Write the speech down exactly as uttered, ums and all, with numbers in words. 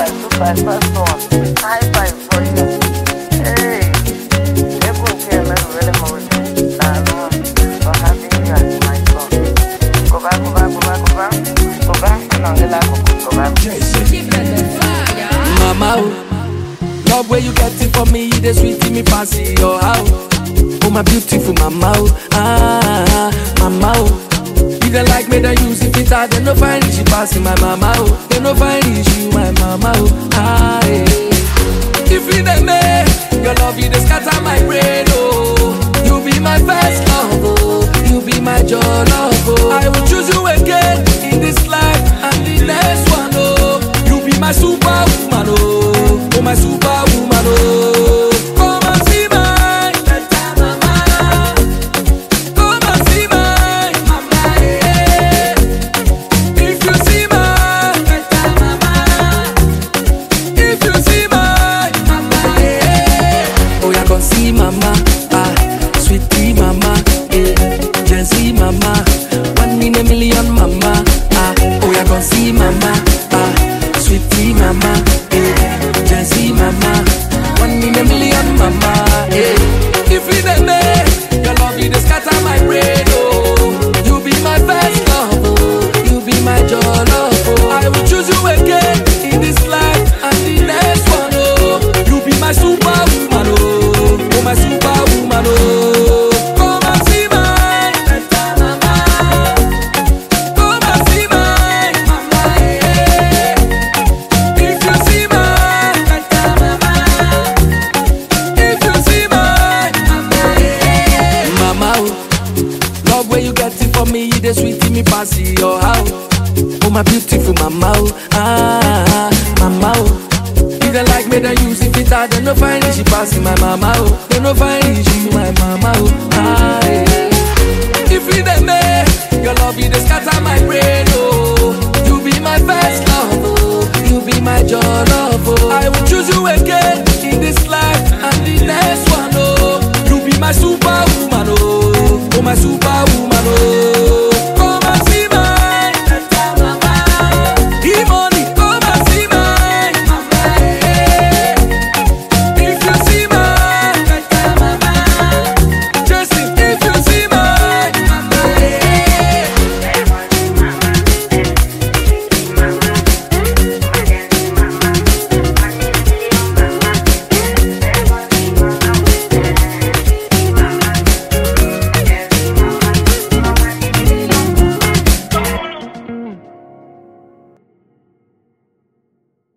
super, super, first one. High five for you. Hey, people came and really moved. Nah, for having you as my son. Go back, go back, go back, go back. Go back, and I'll go back. Mama, oh, love where you get it for me, you the sweet me pass it your house. Oh, my beautiful mama, oh, ah, mama, oh. You don't like me, then use it, I don't know fine, she passing my mama, oh. They no fine, you my mama, oh, ah, yeah. If you the me, your love, you the scatter my brain, oh. You be my first love, oh. You be my joy, love, oh. I will choose you again in this life and the next one, oh. You be my superwoman, oh. Oh, my superwoman, oh. Come and see my better mama. Come and see my mama, yeah. If you see my better mama, if you see my mama, yeah. Oh, you can see mama, ah, sweetie mama, yeah. Jessie mama, one in a million mama, ah. Oh, you can see mama, ah, sweetie mama, yeah. Jessie mama, one in a million mama, yeah. If you the me, your love you the scatter my brain, oh. You be my best love, oh. You be my joy, love, oh. I will choose you again in this life and the next one, oh. You be my superwoman, oh. Oh, my superwoman, oh. Come and see my better mama. Come and see my mama, yeah. If you see my better mama, if you see my mama, yeah. Mama, oh, love where you get it for me, you the sweet me pass it your house. Oh, my beautiful mama, oh, ah, mama, oh. You don't like me, then use it, I don't know fine, she passing my mama, oh. Don't know fine, she my mama, oh, ah, yeah. If you the me, your love, you the scatter my brain, oh. You be my best love.